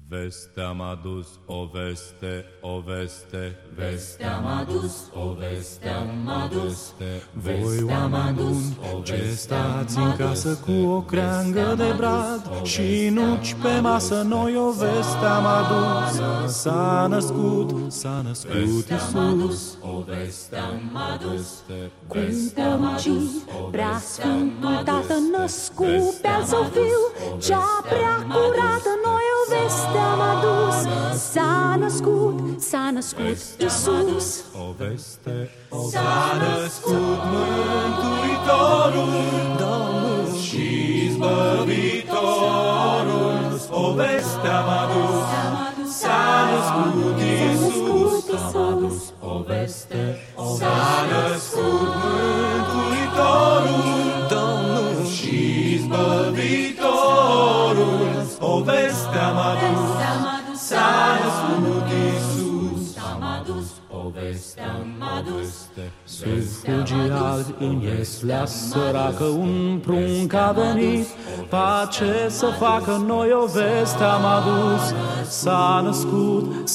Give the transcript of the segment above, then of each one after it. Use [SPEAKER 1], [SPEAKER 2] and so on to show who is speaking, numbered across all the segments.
[SPEAKER 1] Veste-am adus, o veste, o veste,
[SPEAKER 2] Veste-am adus, o veste-am adus,
[SPEAKER 3] Voi oameni buni, ce stați în casă cu o creangă de brad și nuci pe masă, noi o veste am adus. S-a născut Iisus.
[SPEAKER 2] o veste-am adus,
[SPEAKER 4] Cum poruncii prea sfântul Tată născut pe-al său Fiu, cea prea curată, noi o veste am adus. S-a născut Iisus.
[SPEAKER 1] o veste,
[SPEAKER 2] s-a născut Mântuitorul, Domnul și Izbăvitorul, o veste-am adus. S-a născut Iisus, o veste, s-a născut Mântuitorul, Domnul și Izbăvitorul, o veste-am adus. S-a născut Iisus, o veste-am adus.
[SPEAKER 3] Sub fulgii albi în Ieslea săracă un prunc a venit, pace să facă, noi o veste am adus. S-a născut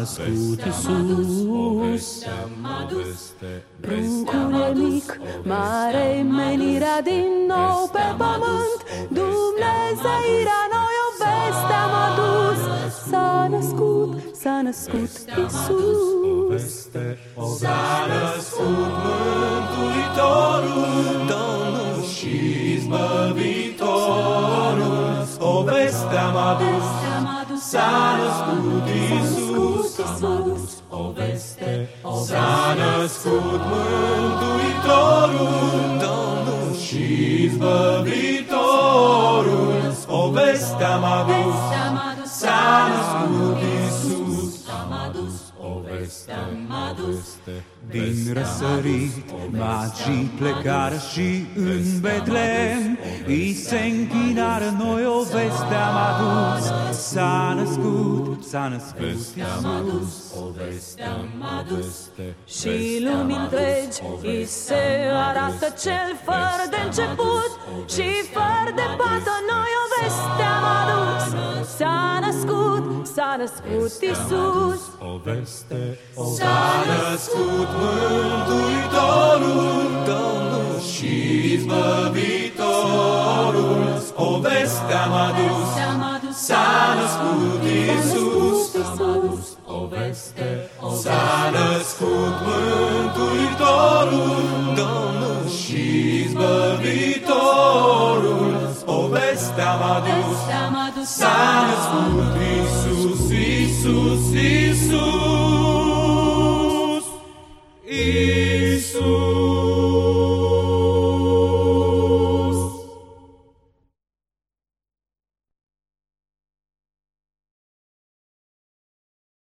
[SPEAKER 3] Iisus.
[SPEAKER 4] Pruncul e mic, mare-i menirea din nou pe pământ, Dumnezeirea, noi o veste am adus. S-a născut Iisus.
[SPEAKER 2] S-a născut Mântuitorul, Domnul și Izbăvitorul, o veste-am adus. S-a născut Iisus, o veste, s-a născut Mântuitorul, Domnul și Izbăvitorul, o veste-am adus. S-a născut Iisus, o veste-am adus.
[SPEAKER 3] Din răsărit magii plecară și în Betlehem îi se închinară, noi o veste am adus. S-a născut Iisus.
[SPEAKER 2] O veste-am adus.
[SPEAKER 4] Și lumii întregi îi se arată cel fără de început și fără de pată, noi o veste am adus. S-a născut Iisus.
[SPEAKER 1] o veste,
[SPEAKER 2] S-a născut Mântuitorul, Domnul și Izbăvitorul, o veste-am adus. S-a născut Iisus, o veste, s-a născut Mântuitorul, Domnul și Izbăvitorul, o veste-am adus. S-a născut Iisus, Iisus, Iisus.